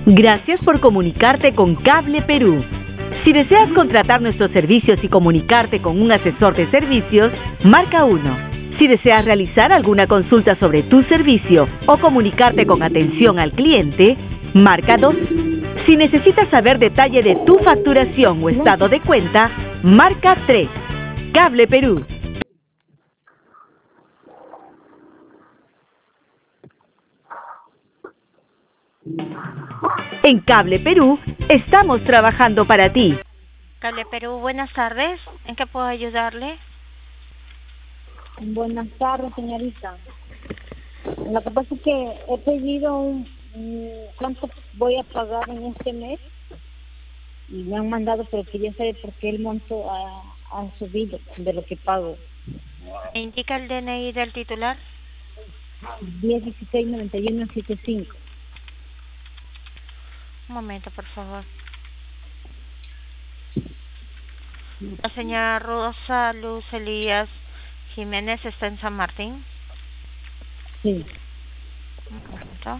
Gracias por comunicarte con Cable Perú. Si deseas contratar nuestros servicios y comunicarte con un asesor de servicios, marca 1. Si deseas realizar alguna consulta sobre tu servicio o comunicarte con atención al cliente, marca 2. Si necesitas saber detalle de tu facturación o estado de cuenta, marca 3. Cable Perú. En Cable Perú, estamos trabajando para ti. Cable Perú, buenas tardes. ¿En qué puedo ayudarle? Buenas tardes, señorita. Lo que pasa es que he pedido cuánto voy a pagar en este mes y me han mandado, pero quería saber por qué el monto ha subido de lo que pago. ¿Me indica el DNI del titular? 1016-9175. Un momento, por favor. La señora Rosa Luz Elías Jiménez está en San Martín. Sí. Un momento.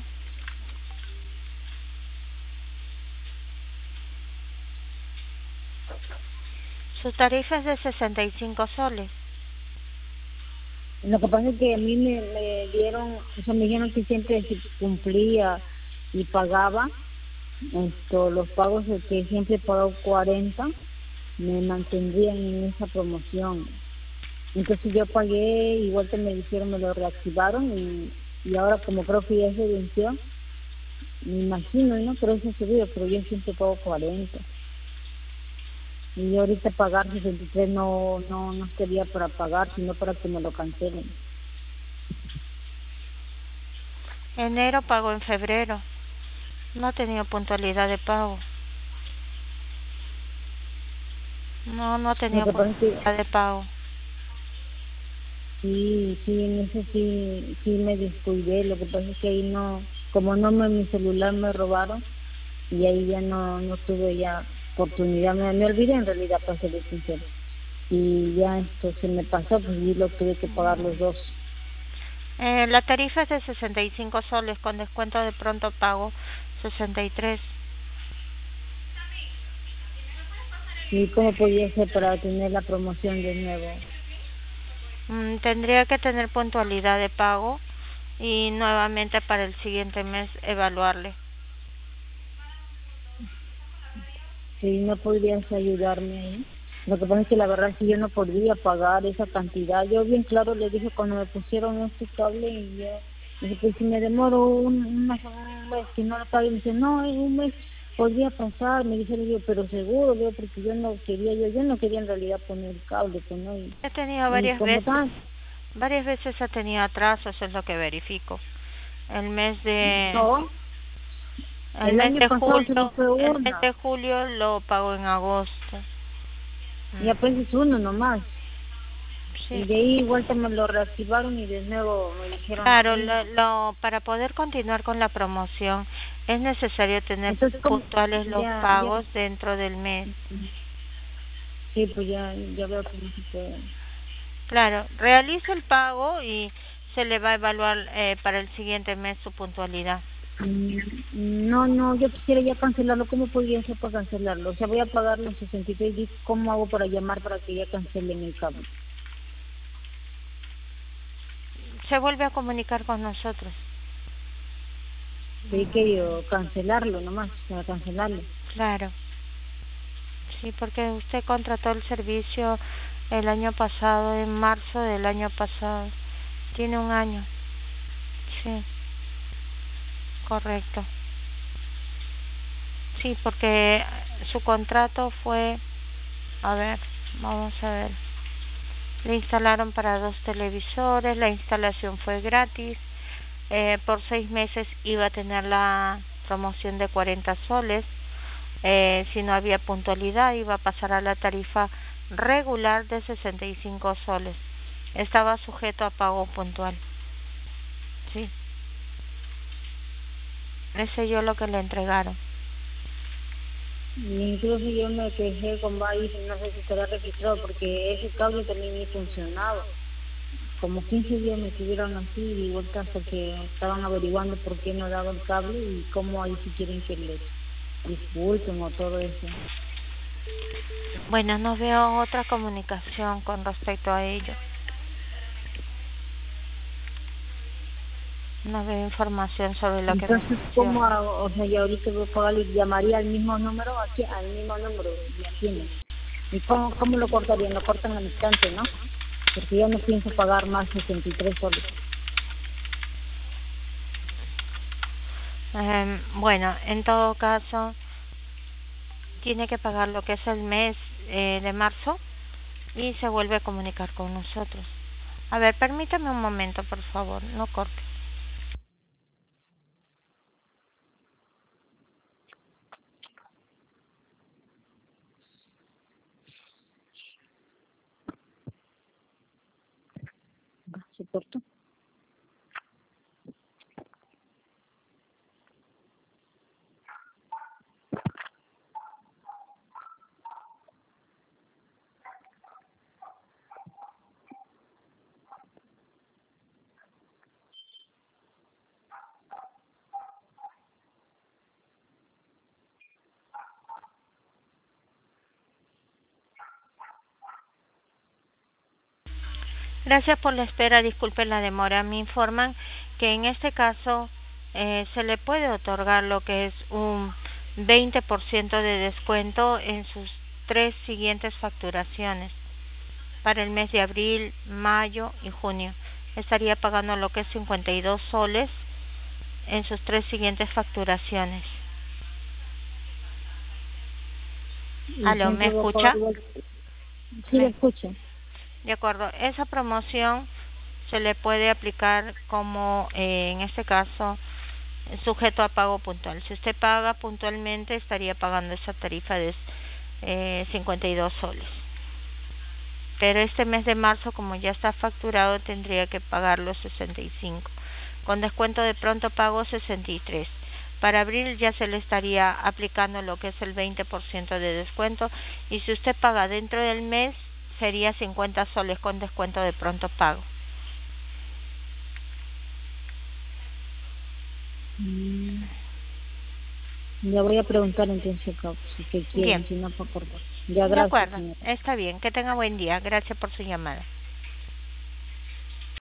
Su tarifa es de 65 soles. Lo que pasa es que a mí me dieron, o sea, me dijeron que siempre si cumplía y pagaba, los pagos de que siempre he pagado 40, me mantendrían en esa promoción. Entonces yo pagué, igual que me dijeron, me lo reactivaron y ahora como creo que ya se venció, me imagino, ¿no? Pero eso ha subido, pero yo siempre pago 40. Y ahorita pagar 63 no quería para pagar, sino para que me lo cancelen. Enero pagó en febrero. No ha tenido puntualidad de pago. No ha tenido puntualidad de pago. Sí, en eso sí me descuidé. Lo que pasa es que ahí no, como mi celular me robaron y ahí ya no tuve ya oportunidad. Me olvidé en realidad, para ser sincero. Y ya esto se me pasó, pues y lo tuve que pagar los dos. La tarifa es de 65 soles, con descuento de pronto pago 63. ¿Y cómo podía ser para tener la promoción de nuevo? Tendría que tener puntualidad de pago y nuevamente para el siguiente mes evaluarle. Sí, ¿no podrías ayudarme ahí? Lo que pasa es que la verdad es que yo no podría pagar esa cantidad. Yo bien claro le dije cuando me pusieron este cable y yo dije, pues si me demoro un mes que no lo pague, me dice, no, en un mes podría pasar. Me dice, yo, pero seguro, yo, porque yo no quería en realidad poner el cable, pues no. He tenido varias veces ha tenido atrasos, es lo que verifico. El mes de julio lo pago en agosto. Y apenas es uno nomás. Sí. Y de ahí igual me lo reactivaron y de nuevo me dijeron... Claro, para poder continuar con la promoción es necesario tener puntuales los pagos dentro del mes. Sí, pues ya veo que no se puede. Claro, realiza el pago y se le va a evaluar para el siguiente mes su puntualidad. No, yo quisiera ya cancelarlo. ¿Cómo podría ser para cancelarlo? O sea, voy a pagar los 63. ¿Cómo hago para llamar para que ya cancelen el cable? Se vuelve a comunicar con nosotros. Sí, querido cancelarlo nomás, para cancelarlo. Claro. Sí, porque usted contrató el servicio el año pasado, en marzo del año pasado. Tiene un año. Sí. Correcto. Sí, porque su contrato fue, vamos a ver. Le instalaron para 2 televisores, la instalación fue gratis. Por 6 meses iba a tener la promoción de 40 soles. Si no había puntualidad, iba a pasar a la tarifa regular de 65 soles. Estaba sujeto a pago puntual. Sí. Ese yo lo que le entregaron. Y incluso yo me quejé con varios, no sé si estará registrado, porque ese cable también me funcionaba. como 15 días me tuvieron así y vuelta hasta que estaban averiguando por qué no daba el cable y cómo ahí si quieren que les disculpen o todo eso. Bueno, no veo otra comunicación con respecto a ello. No veo información sobre lo que me Entonces, menciona. ¿cómo hago? O sea, yo ahorita voy a pagar y llamaría al mismo número, aquí al mismo número, ya tiene. ¿Y cómo lo cortarían? Lo cortan al instante, ¿no? Porque yo no pienso pagar más 63 soles. Bueno, en todo caso, tiene que pagar lo que es el mes de marzo y se vuelve a comunicar con nosotros. A ver, permítame un momento, por favor, no corte. ¿Se cortó? Gracias por la espera, disculpe la demora. Me informan que en este caso se le puede otorgar lo que es un 20% de descuento en sus 3 siguientes facturaciones. Para el mes de abril, mayo y junio estaría pagando lo que es 52 soles en sus 3 siguientes facturaciones. ¿Aló, me escucha? Sí, lo escucho. De acuerdo, esa promoción se le puede aplicar como, en este caso, sujeto a pago puntual. Si usted paga puntualmente, estaría pagando esa tarifa de 52 soles. Pero este mes de marzo, como ya está facturado, tendría que pagar los 65. Con descuento de pronto pago 63. Para abril ya se le estaría aplicando lo que es el 20% de descuento. Y si usted paga dentro del mes, sería 50 soles con descuento de pronto pago. Ya voy a preguntar entonces si que quieren, Bien, si no para cortar. Ya, de gracias, acuerdo, señora. está bien. Que tenga buen día. Gracias por su llamada.